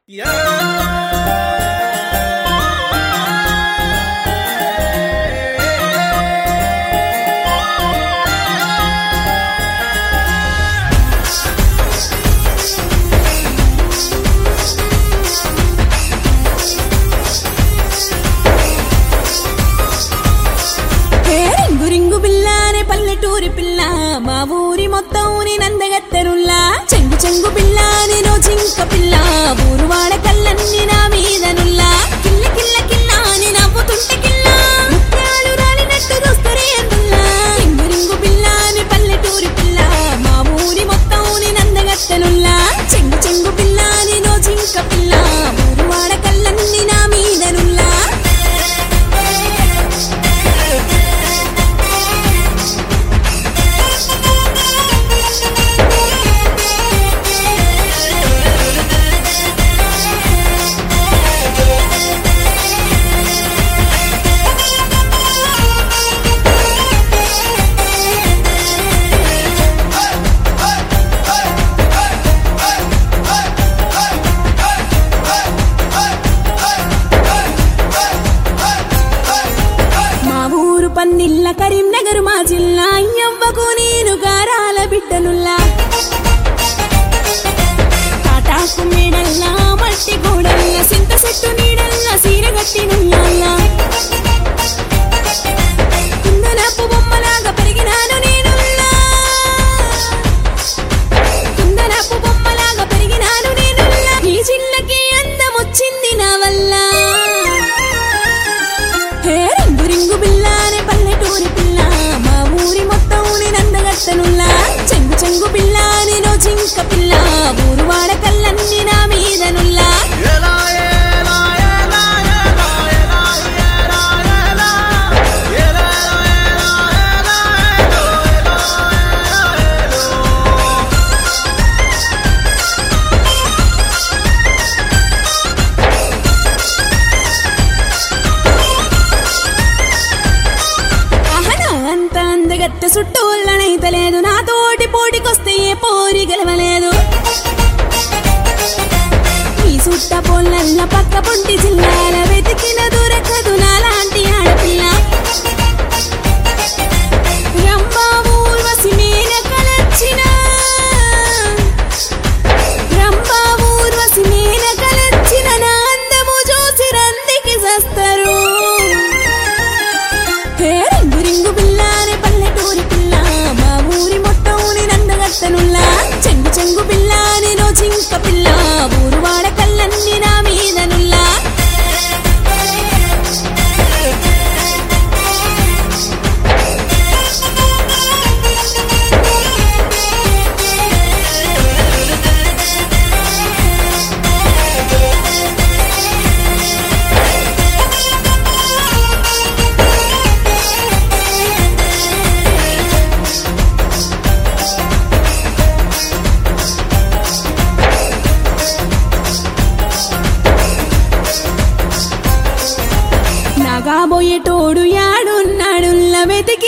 పల్లెటూరి పిల్ల మా ఊరి మొత్తం నందగత్తెరుల్లా చెంగు చెంగు పిల్ల నేను జింక పిల్ల ఊరు వాడ కళ్ళన్ని నా మీదనుల్లా కిల్ల కిల్ల కిల్ల అని నవ్వుతుంటే కిల్ల ముత్యాలు రాలినట్టు చూస్తరే అందుల్లా రింగు రింగు పిల్ల అని పల్లెటూరి పిల్ల మా ఊరి మొత్తం నందగత్తెరుల్లా చెంగు చెంగు పిల్ల నేను జింక పిల్ల ఊరు వాడ కళ్ళన్ని నా మీదనుల్లా పన్నిల్ల కరీంనగర్ మా జిల్లా అయ్యవ్వకు నేను గారాల బిడ్డనుల్లా తాటాకు మేడల్లా మట్టి గోడల్లా సింత చెట్టు నీడల్లా సీరగట్టినుల్లా కుందనపు బొమ్మలాగా పెరిగినాను నేనుల్లా కుందనపు బొమ్మలాగా పెరిగినాను నేనుల్లా ఈ జిల్లకి అందమొచ్చింది నా వల్ల రింగు రింగు బిల్లానే పల్లెటూరి పిల్ల మా ఊరి మొత్తం నందగత్తెనుల్లా చెంగు చెంగు పిల్ల నేను జింక పిల్ల ఊరు వాడ కళ్ళన్ని నా మీదనుల్లా అందగత్తె చుట్టూ లేదు నాతోటి పోటీకొస్తే ఏ పోరి గెలవలేదు ఈ సుట్ట పొల్లల్ల పక్క పొంటి జిల్లాల వెతికిన దూరకదు నాలాంటి ఆడపిల్ల రంభా ఊర్వశి మేనకలొచ్చిన రంభా ఊర్వశి మేనకలొచ్చిన నా అందము చూసి రందికి సస్తారు రింగు రింగు పిల్లానే పల్లెటూరి పిల్ల మా ఊరి మొత్తం నందగత్తెనుల్లా చెంగు చెంగు పిల్ల నేను జింక పిల్ల ఊరు వాడ కళ్ళన్ని నా మీదనుల్లా నాగాబోయేటోడు యాడున్నాడుల్ల వెతికి